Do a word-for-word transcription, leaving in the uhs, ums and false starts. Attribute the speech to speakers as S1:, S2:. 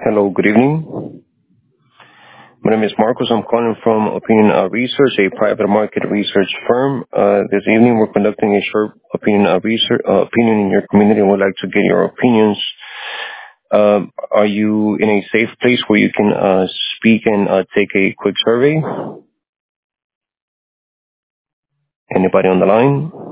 S1: Hello, good evening. My name is Marcos. I'm calling from Opinion uh, Research, a private market research firm. Uh, this evening, we're conducting a short opinion uh, research uh, opinion in your community. We'd like to get your opinions. Um, are you in a safe place where you can uh, speak and uh, take a quick survey? Anybody on the line?